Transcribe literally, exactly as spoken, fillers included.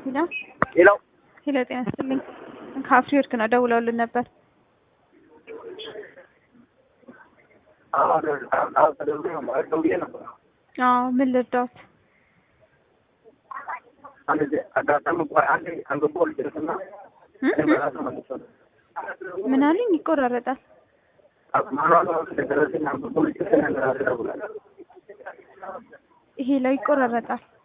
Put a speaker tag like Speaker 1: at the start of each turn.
Speaker 1: ሄሎ
Speaker 2: ሄሎ
Speaker 1: ሄሎ፣ ጤና ይስጥልኝ። ከአፍሪወርክ ነው ደውለውልን ነበር። አዎ፣ ምን ልርዳዎት? ምን አሉኝ? ይቆራረጣል። ይሄ ላይ ይቆራረጣል።